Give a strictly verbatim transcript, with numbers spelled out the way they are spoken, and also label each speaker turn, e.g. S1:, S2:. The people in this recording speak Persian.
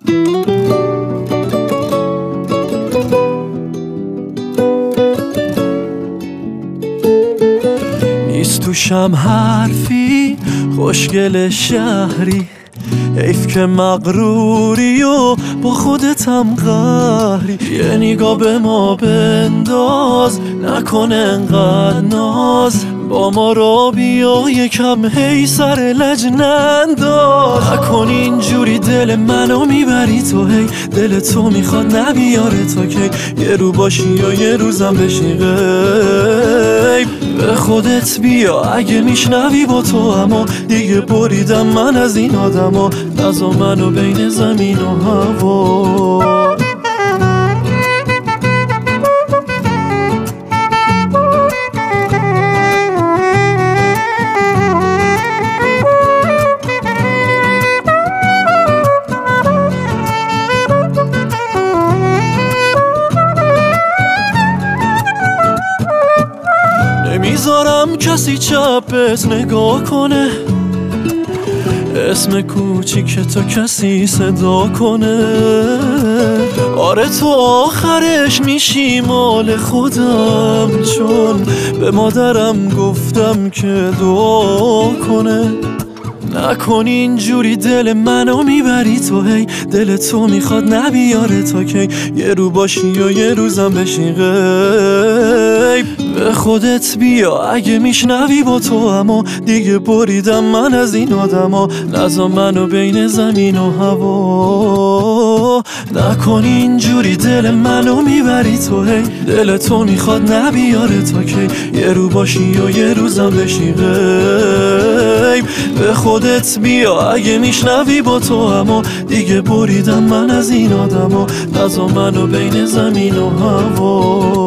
S1: نیست توشم حرفی خوشگل شهری، حیف که مغروری و با خودتم قهری. یه نگاه به ما بنداز، نکنه انقدر ناز، با ما را بیا یکم هی سر لج ننداز. نکن اینجوری دل منو میبری تو، هی دل تو میخواد نبیاره تا کی. یه رو باشی یا یه روزم بشی غیب. به خودت بیا اگه میشنوی با تو، اما دیگه بریدم من از این آدما. نزا منو بین زمین و هوا. نمیذارم کسی چپت نگاه کنه، اسم کوچیک تو کسی صدا کنه. آره تو آخرش میشی مال خودم، چون به مادرم گفتم که دعا کنه. نکن اینجوری دل منو میبری تو، هی دل تو میخواد نبیاره تا کی. یه رو باشی یا یه روزم بشی غیب. به خودت بیا اگه میشنوی با تو، اما دیگه بریدم من از این آدما. نزا منو بین زمین و هوا. نکن اینجوری دل منو میبری تو، هی دل تو میخواد نبیاره تا کی. یه رو باشی یا یه روزم بشی غیب. به خودت بیا اگه میشنوی با تو، اما دیگه بریدم من از این آدما. نزا منو بین زمین و هوا.